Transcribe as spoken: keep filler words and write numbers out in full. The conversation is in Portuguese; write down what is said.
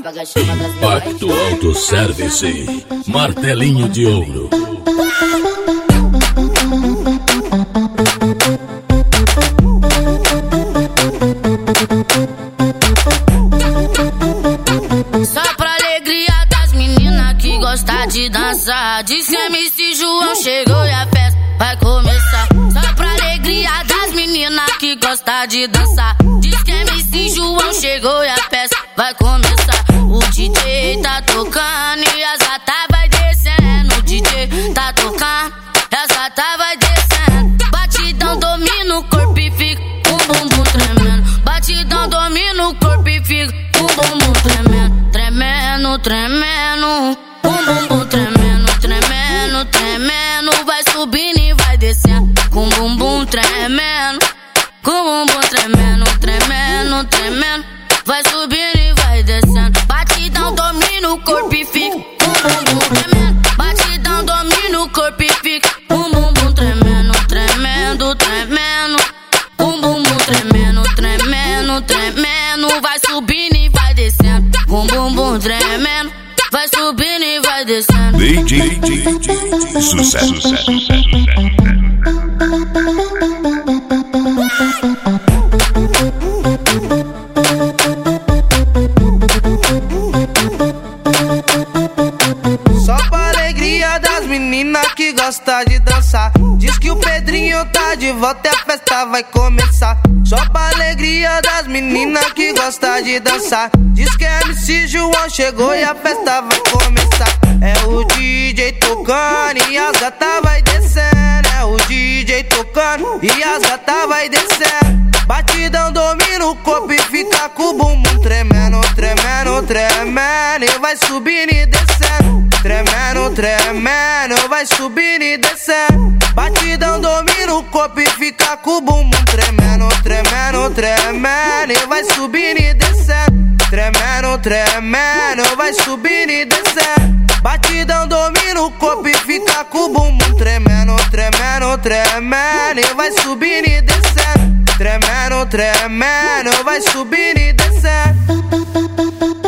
Pacto Auto Service, martelinho de ouro. Só pra alegria das meninas que gostam de dançar. Diz que M C João chegou e a festa vai começar. Só pra alegria das meninas que gostam de dançar. Diz que M C João chegou e a festa vai começar. O D J tá tocando e as gatas vai descendo. O D J tá tocando e as gatas vai descendo. Batidão domina o corpo e fica com o bumbum tremendo. Batidão domina o corpo e fica com o bumbum tremendo. Tremendo, tremendo, com o bumbum tremendo. Tremendo, tremendo, vai subindo e vai descendo. Com o bumbum tremendo, com o bumbum tremendo. Tremendo, tremendo, vai subindo e vai descendo. Batidão domina o corpo e fica com o bumbum tremendo. Batidão domina o corpo e fica com o bumbum tremendo. Tremendo, tremendo, com o bumbum tremendo. Tremendo, tremendo, vai subindo e vai descendo. Com o bumbum tremendo, vai subindo e vai descendo. D J, D J, sucesso, sucesso, sucesso. Só pra alegria das meninas que gostam de dançar. Diz que o Pedrinho tá de volta e a festa vai começar. Só pra alegria das meninas que gostam de dançar. Diz que M C João chegou e a festa vai começar. É o D J tocando e as gatas vai descendo. É o D J tocando e as gatas vai descendo. Batidão domina o corpo e fica com o bumbum tremendo. Tremendo, tremendo, e vai subindo e descendo. Tremendo, tremendo, vai subindo e descendo. Batidão domina o corpo e fica com o bumbum tremendo. Tremendo, tremendo, e vai subindo e descendo. Tremendo, tremendo, vai subindo e descendo. Batidão domina o corpo e fica com o bumbum tremendo. Tremendo, tremendo, e vai subindo e descendo. Tremendo, tremendo, vai subindo e descendo.